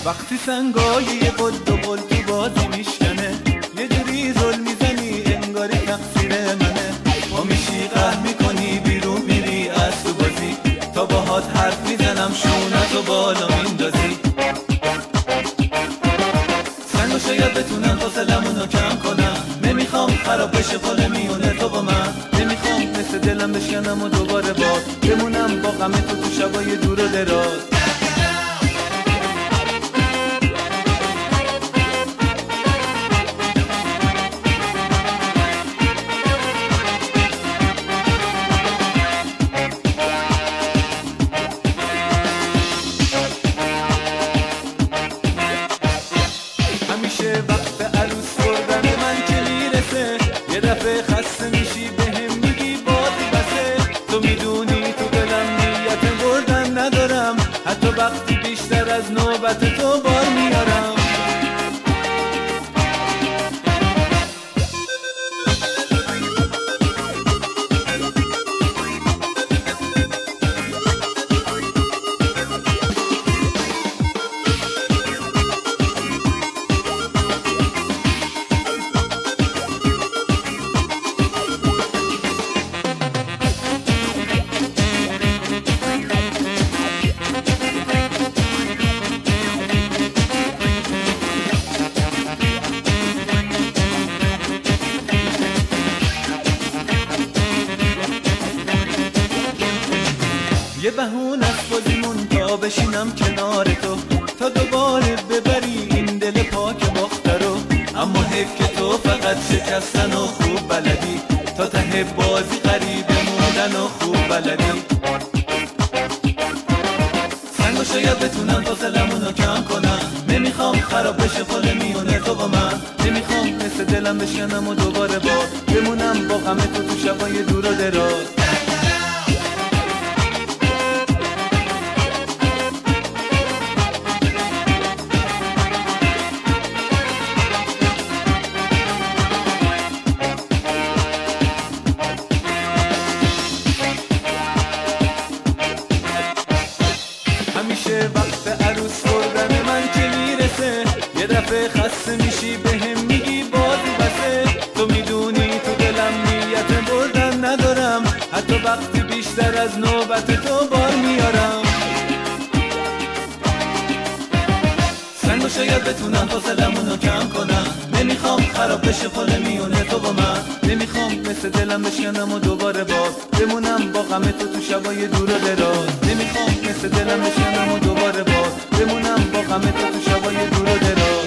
وقتی سنگای یه قل و قل تو بازی میشکنه، یه جوری ظلم میزنی انگاری تقصیر منه. ما میشی قهر میکنی بیرون میری از تو بازی، تا باهات حرف میزنم شونت و بالا میندازی. سنگو شاید بتونم فاصلمونو کم کنم، نمیخوام خراب بشه فال میونه تو با من. نمیخوام مثل دلم بشکنم و دوباره باز بمونم با غم تو شبای دور و دراز. همیشه وقت عروس بردن من که میرسه، یه دفعه خسته میشی بهم میگی بازی بسه. تو میدونی تو دلم نیت بردن ندارم، حتی وقتی بیشتر از نوبت تو بار میارم. یه بهونه است بازیمون تا بشینم کنار تو، تا دوباره ببری این دل پاک باخته رو. اما حیف که تو فقط شکستن و خوب بلدی، تا ته بازی غریبه موندن و خوب بلدی. سنگو شاید بتونم فاصلمونو کم کنم، نمیخوام خراب بشه فال میونه تو با من. نمیخوام مثل دلم بشکنم و دوباره باز بمونم با غم تو شبای دور و دراز. همیشه وقت عروس بردن من که میرسه، یه دفعه خسته میشی بهم میگی بازی بسه. تو میدونی تو دلم نیت بردن ندارم، حتی وقتی بیشتر از نوبت تو بار میارم. سنگو شاید بتونم فاصلمونو کم کنم، نمیخوام خراب بشه فال میونه تو با من. نمیخوام مثل دلم بشکنم و دوباره باز بمونم با غم تو شبای دور و دراز. نمیخوام مثل دلم بشکنم و دوباره باز بمونم با غم تو شبای دور و دراز.